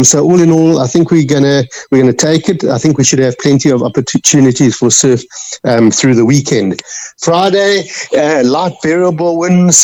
So all in all, I think we're gonna take it. I think we should have plenty of opportunities for surf through the weekend. Friday, light variable winds.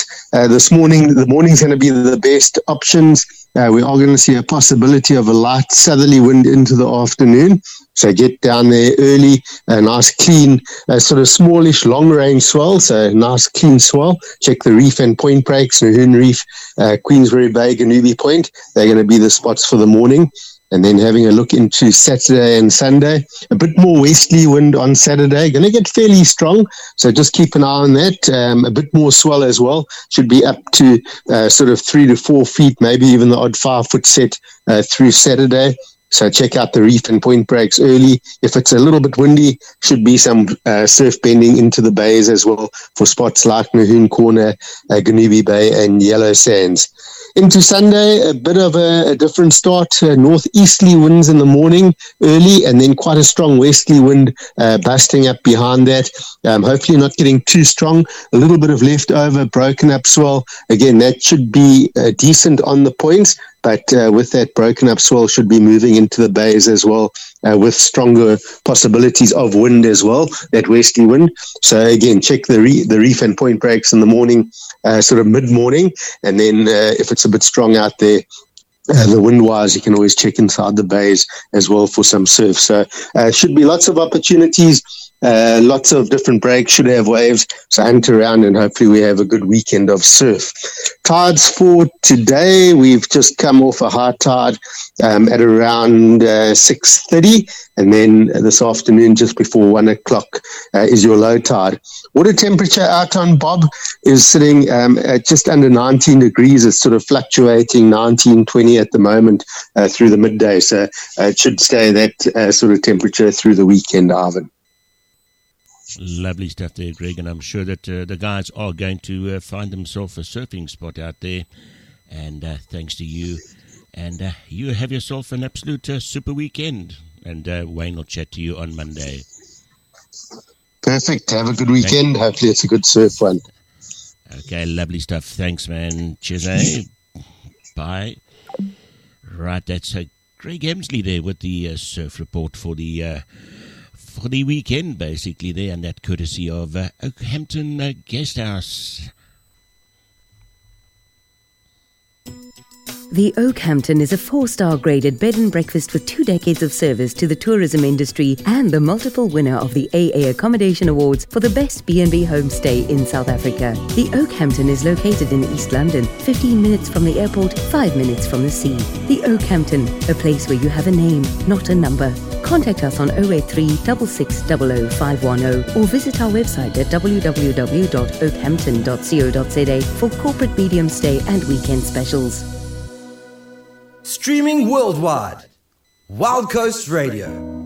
The morning's going to be the best options. We are going to see a possibility of a light southerly wind into the afternoon. So get down there early, a nice clean, sort of smallish long-range swell, so nice clean swell. Check the reef and point breaks, Nahoon Reef, Queensbury Bay, Ganubi Point. They're going to be the spots for the morning. And then having a look into Saturday and Sunday, a bit more westerly wind on Saturday, going to get fairly strong. So just keep an eye on that. A bit more swell as well. Should be up to sort of 3 to 4 feet, maybe even the odd 5 foot set through Saturday. So check out the reef and point breaks early. If it's a little bit windy, should be some surf bending into the bays as well for spots like Nahoon Corner, Ganubi Bay and Yellow Sands. Into Sunday, a bit of a different start. Northeasterly winds in the morning early, and then quite a strong westerly wind busting up behind that. Hopefully not getting too strong. A little bit of leftover, broken up swell. Again, that should be decent on the points, but with that broken up swell should be moving into the bays as well, with stronger possibilities of wind as well, that westerly wind. So again, check the reef and point breaks in the morning, sort of mid-morning, and then if it's a bit strong out there, the wind-wise, you can always check inside the bays as well for some surf. So should be lots of opportunities, lots of different breaks, should have waves, so hunt around and hopefully we have a good weekend of surf. Tides for today, we've just come off a high tide at around 6:30, and then this afternoon just before 1 o'clock is your low tide. Water temperature out on Bob is sitting at just under 19 degrees. It's sort of fluctuating 19, 20 at the moment through the midday, so it should stay that sort of temperature through the weekend, Ivan. Lovely stuff there, Greg, and I'm sure that the guys are going to find themselves a surfing spot out there, and thanks to you. And you have yourself an absolute super weekend, and Wayne will chat to you on Monday. Perfect. Have a good weekend. Hopefully it's a good surf one. Okay, lovely stuff. Thanks, man. Cheers, eh? Bye. Right, that's Greg Hemsley there with the surf report for the weekend, basically, there, and that courtesy of Oakhampton Guesthouse. The Oakhampton is a 4-star graded bed and breakfast with 2 decades of service to the tourism industry and the multiple winner of the AA Accommodation Awards for the best B&B homestay in South Africa. The Oakhampton is located in East London, 15 minutes from the airport, 5 minutes from the sea. The Oakhampton, a place where you have a name, not a number. Contact us on 083 6600 510 or visit our website at www.oakhampton.co.za for corporate medium stay and weekend specials. Streaming worldwide, Wild Coast Radio.